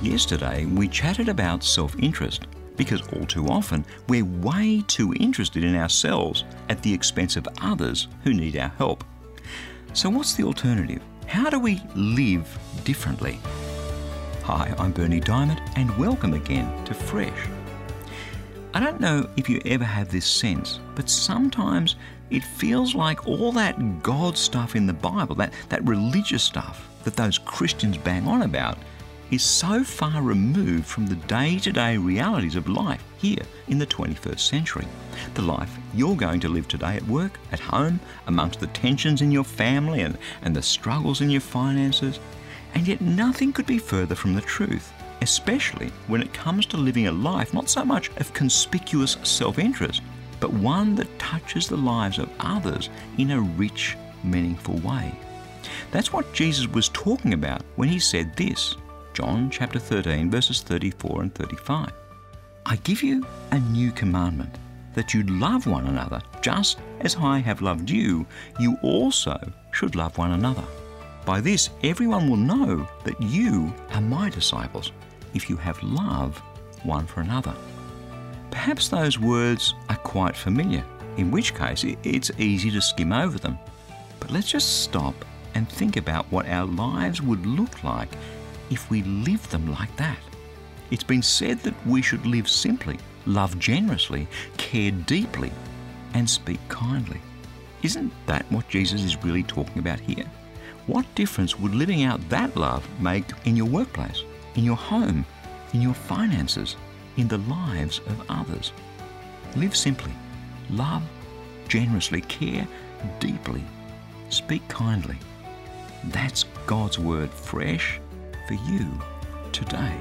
Yesterday, we chatted about self-interest because all too often we're way too interested in ourselves at the expense of others who need our help. So what's the alternative? How do we live differently? Hi, I'm Berni Dymet and welcome again to Fresh. I don't know if you ever have this sense, but sometimes it feels like all that God stuff in the Bible, that religious stuff that those Christians bang on about, is so far removed from the day-to-day realities of life here in the 21st century. The life you're going to live today at work, at home, amongst the tensions in your family and the struggles in your finances. And yet nothing could be further from the truth, especially when it comes to living a life not so much of conspicuous self-interest, but one that touches the lives of others in a rich, meaningful way. That's what Jesus was talking about when he said this, John chapter 13, verses 34 and 35. I give you a new commandment, that you love one another just as I have loved you, you also should love one another. By this, everyone will know that you are my disciples, if you have love one for another. Perhaps those words are quite familiar, in which case it's easy to skim over them. But let's just stop and think about what our lives would look like if we lived them like that. It's been said that we should live simply, love generously, care deeply, and speak kindly. Isn't that what Jesus is really talking about here? What difference would living out that love make in your workplace, in your home, in your finances, in the lives of others? Live simply, love generously, care deeply, speak kindly. That's God's word fresh for you today.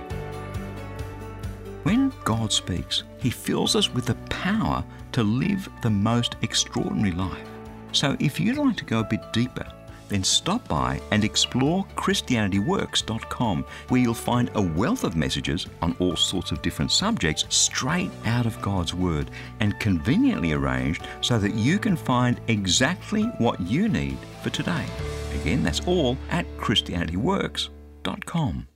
When God speaks, He fills us with the power to live the most extraordinary life. So if you'd like to go a bit deeper, then stop by and explore ChristianityWorks.com, where you'll find a wealth of messages on all sorts of different subjects straight out of God's Word and conveniently arranged so that you can find exactly what you need for today. Again, that's all at ChristianityWorks.com.